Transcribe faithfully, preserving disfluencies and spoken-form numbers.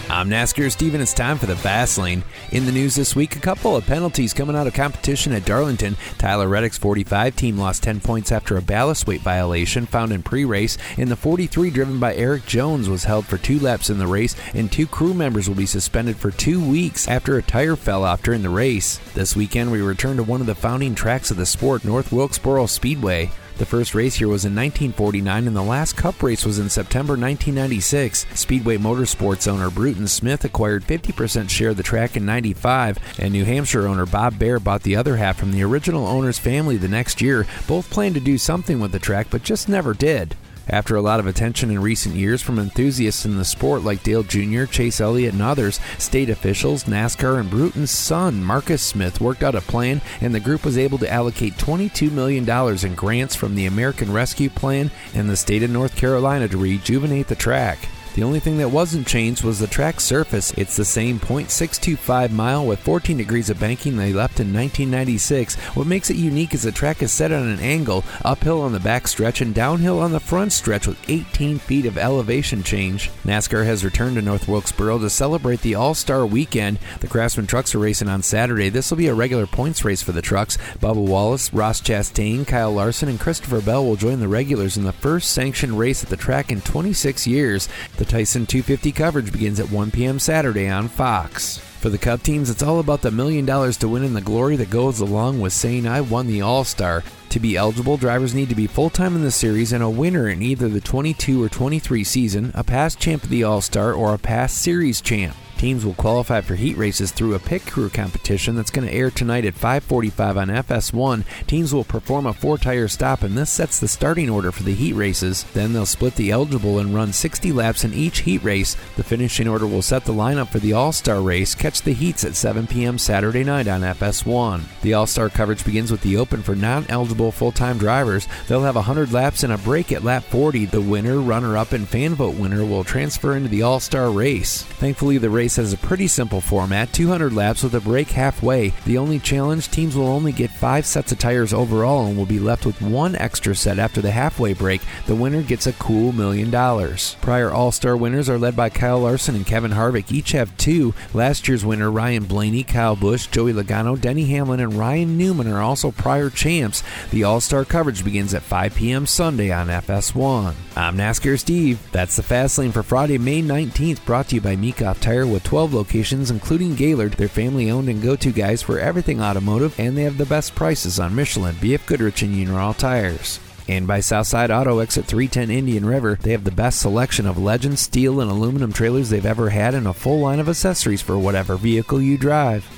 I'm NASCAR Steven. It's time for the Fast Lane. In the news this week, a couple of penalties coming out of competition at Darlington. Tyler Reddick's forty-five team lost ten points after a ballast weight violation found in pre-race, and the forty-three driven by Eric Jones was held for two laps in the race, and two crew members will be suspended for two weeks after a tire fell off during the race. This weekend, we return to one of the founding tracks of the sport, North Wilkesboro Speedway. The first race here was in nineteen forty-nine, and the last Cup race was in September nineteen ninety-six. Speedway Motorsports owner Bruton Smith acquired fifty percent share of the track in ninety-five, and New Hampshire owner Bob Bear bought the other half from the original owner's family the next year. Both planned to do something with the track, but just never did. After a lot of attention in recent years from enthusiasts in the sport like Dale Junior, Chase Elliott, and others, state officials, NASCAR, and Bruton's son, Marcus Smith, worked out a plan, and the group was able to allocate twenty-two million dollars in grants from the American Rescue Plan and the state of North Carolina to rejuvenate the track. The only thing that wasn't changed was the track's surface. It's the same point six two five mile with fourteen degrees of banking they left in nineteen ninety-six. What makes it unique is the track is set on an angle, uphill on the back stretch and downhill on the front stretch with eighteen feet of elevation change. NASCAR has returned to North Wilkesboro to celebrate the All-Star Weekend. The Craftsman trucks are racing on Saturday. This will be a regular points race for the trucks. Bubba Wallace, Ross Chastain, Kyle Larson, and Christopher Bell will join the regulars in the first sanctioned race at the track in twenty-six years. The Tyson two fifty coverage begins at one p.m. Saturday on Fox. For the Cup teams, it's all about the million dollars to win and the glory that goes along with saying I won the All-Star. To be eligible, drivers need to be full-time in the series and a winner in either the twenty-two or twenty-three season, a past champ of the All-Star, or a past series champ. Teams will qualify for heat races through a pit crew competition that's going to air tonight at five forty-five on F S one. Teams will perform a four-tire stop, and this sets the starting order for the heat races. Then they'll split the eligible and run sixty laps in each heat race. The finishing order will set the lineup for the All-Star race. Catch the heats at seven p.m. Saturday night on F S one. The All-Star coverage begins with the Open for non-eligible full-time drivers. They'll have one hundred laps and a break at lap forty. The winner, runner-up, and fan vote winner will transfer into the All-Star race. Thankfully, the race has a pretty simple format, two hundred laps with a break halfway. The only challenge, teams will only get five sets of tires overall and will be left with one extra set after the halfway break. The winner gets a cool million dollars. Prior All-Star winners are led by Kyle Larson and Kevin Harvick. Each have two. Last year's winner, Ryan Blaney, Kyle Busch, Joey Logano, Denny Hamlin, and Ryan Newman are also prior champs. The All-Star coverage begins at five p.m. Sunday on F S one. I'm NASCAR Steve. That's the Fast Lane for Friday, May nineteenth, brought to you by Meekoff Tire with twelve locations, including Gaylord. They're family-owned and go-to guys for everything automotive, and they have the best prices on Michelin, B F Goodrich, and Uniroyal tires. And by Southside Auto, exit three ten Indian River. They have the best selection of Legend, steel, and aluminum trailers they've ever had, and a full line of accessories for whatever vehicle you drive.